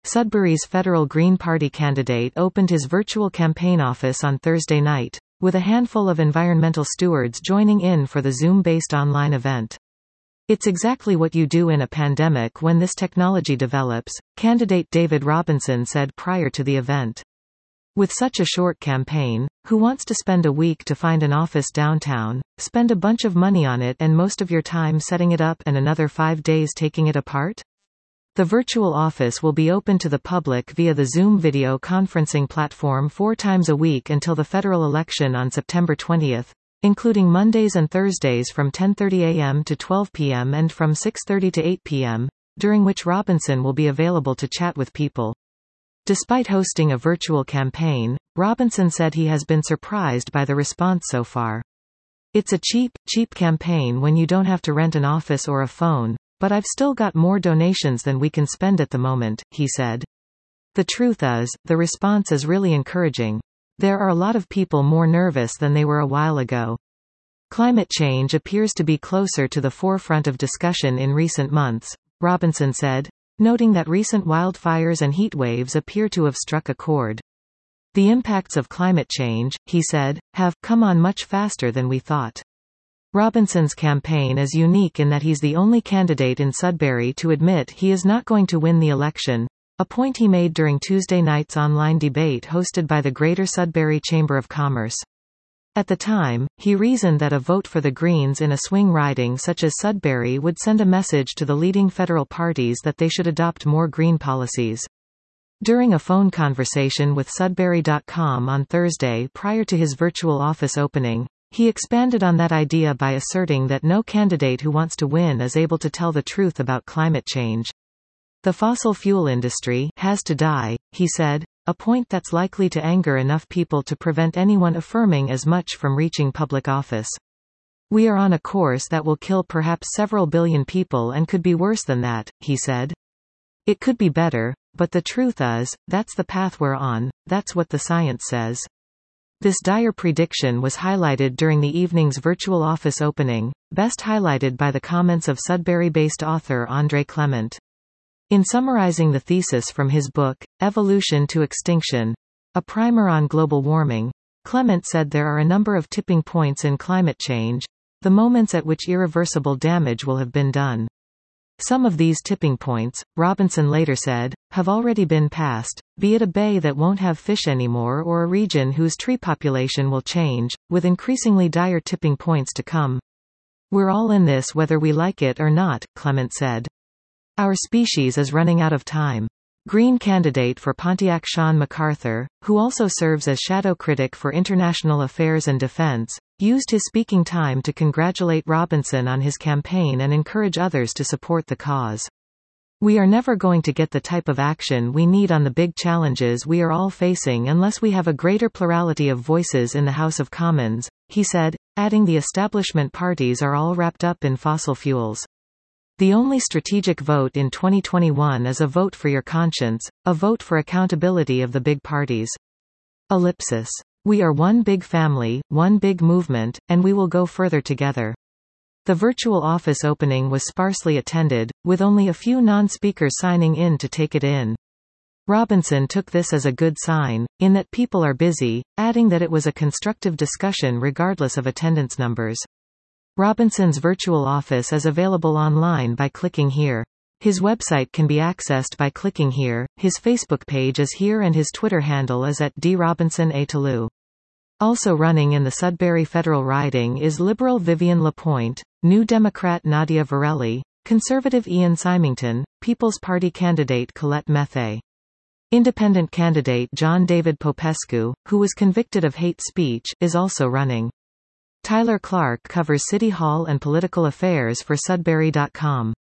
Sudbury's federal Green Party candidate opened his virtual campaign office on Thursday night, with a handful of environmental stewards joining in for the Zoom-based online event. "It's exactly what you do in a pandemic when this technology develops," candidate David Robinson said prior to the event. "With such a short campaign, who wants to spend a week to find an office downtown, spend a bunch of money on it and most of your time setting it up and another 5 days taking it apart?" The virtual office will be open to the public via the Zoom video conferencing platform 4 times a week until the federal election on September 20, including Mondays and Thursdays from 10:30 a.m. to 12 p.m. and from 6:30 to 8 p.m., during which Robinson will be available to chat with people. Despite hosting a virtual campaign, Robinson said he has been surprised by the response so far. "It's a cheap campaign when you don't have to rent an office or a phone, but I've still got more donations than we can spend at the moment," he said. "The truth is, the response is really encouraging. There are a lot of people more nervous than they were a while ago. Climate change appears to be closer to the forefront of discussion in recent months," Robinson said, noting that recent wildfires and heat waves appear to have struck a chord. "The impacts of climate change," he said, "have come on much faster than we thought." Robinson's campaign is unique in that he's the only candidate in Sudbury to admit he is not going to win the election, a point he made during Tuesday night's online debate hosted by the Greater Sudbury Chamber of Commerce. At the time, he reasoned that a vote for the Greens in a swing riding such as Sudbury would send a message to the leading federal parties that they should adopt more green policies. During a phone conversation with Sudbury.com on Thursday prior to his virtual office opening, he expanded on that idea by asserting that no candidate who wants to win is able to tell the truth about climate change. "The fossil fuel industry has to die," he said, a point that's likely to anger enough people to prevent anyone affirming as much from reaching public office. "We are on a course that will kill perhaps several billion people and could be worse than that," he said. "It could be better, but the truth is, that's the path we're on, that's what the science says." This dire prediction was highlighted during the evening's virtual office opening, best highlighted by the comments of Sudbury-based author André Clement. In summarizing the thesis from his book, Evolution to Extinction, a primer on global warming, Clement said there are a number of tipping points in climate change, the moments at which irreversible damage will have been done. Some of these tipping points, Robinson later said, have already been passed, be it a bay that won't have fish anymore or a region whose tree population will change, with increasingly dire tipping points to come. "We're all in this whether we like it or not," Clement said. "Our species is running out of time." Green candidate for Pontiac Sean MacArthur, who also serves as shadow critic for International Affairs and Defense, used his speaking time to congratulate Robinson on his campaign and encourage others to support the cause. "We are never going to get the type of action we need on the big challenges we are all facing unless we have a greater plurality of voices in the House of Commons," he said, adding the establishment parties are all wrapped up in fossil fuels. "The only strategic vote in 2021 is a vote for your conscience, a vote for accountability of the big parties. Ellipsis. We are one big family, one big movement, and we will go further together." The virtual office opening was sparsely attended, with only a few non-speakers signing in to take it in. Robinson took this as a good sign, in that people are busy, adding that it was a constructive discussion regardless of attendance numbers. Robinson's virtual office is available online by clicking here. His website can be accessed by clicking here, his Facebook page is here and his Twitter handle is at @DRobinsonA. Also running in the Sudbury federal riding is Liberal Vivian LaPointe, New Democrat Nadia Varelli, Conservative Ian Symington, People's Party candidate Colette Methey. Independent candidate John David Popescu, who was convicted of hate speech, is also running. Tyler Clark covers City Hall and political affairs for Sudbury.com.